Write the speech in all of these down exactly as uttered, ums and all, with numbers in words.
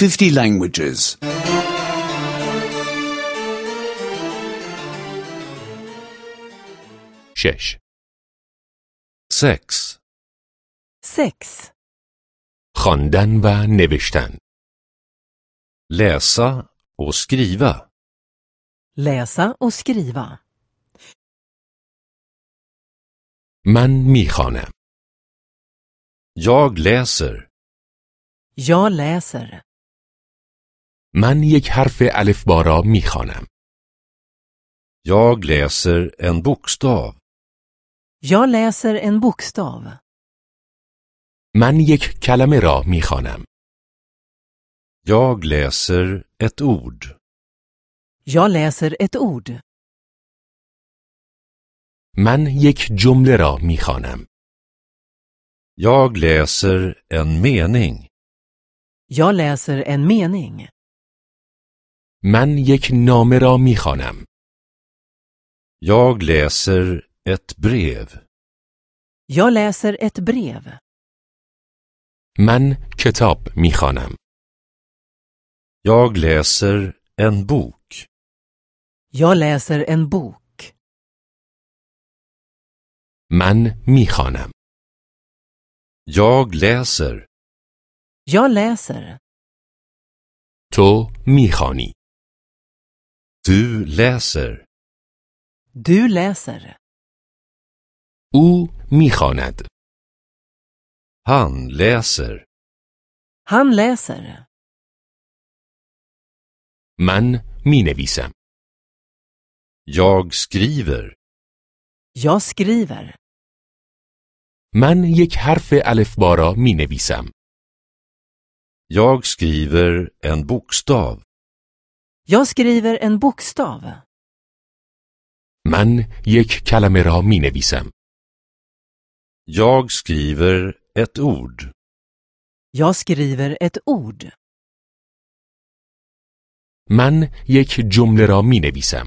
fifty languages. شش. sex, sex. خواندن و نوشتن. läsa och skriva. Läsa och skriva. من میخوانم. Jag läser. Jag läser. من یک حرف الفبا را میخوانم. Jag läser en bokstav. Jag läser en bokstav. من یک کلمه را میخوانم. Jag läser ett ord. Jag läser ett ord. من یک جمله را میخوانم. Jag läser en mening. Jag läser en mening. من یک نامه را میخوانم. Jag läser ett brev. Jag läser ett brev. من کتاب میخوانم. Jag läser en bok. Jag läser en bok. من میخوانم. Jag läser. Jag läser. تو میخوانی. Du läser. Du läser. او میخواند. Han läser. Han läser. من مینویسم. Jag skriver. Jag skriver. من یک حرف الفبا را مینویسم. Jag skriver en bokstav. Jag skriver en bokstav. من یک کلمه را مینویسم. Jag skriver ett ord. Jag skriver ett ord. من یک جمله را مینویسم.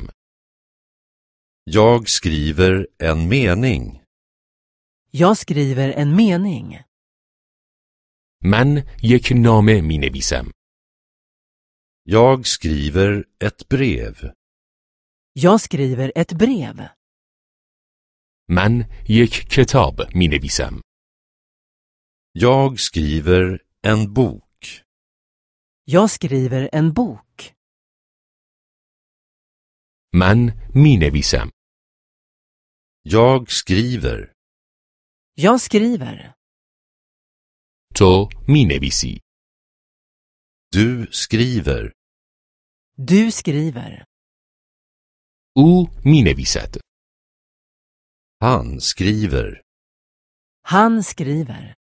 Jag skriver en mening. Jag skriver en mening. من یک نامه مینویسم. Jag skriver ett brev. Jag skriver ett brev. من یک کتاب مینویسم. Jag skriver en bok. Jag skriver en bok. من مینویسم. Jag skriver. Jag skriver. تو مینویسی. Du skriver. Du skriver. او مینویسد. Han skriver. Han skriver.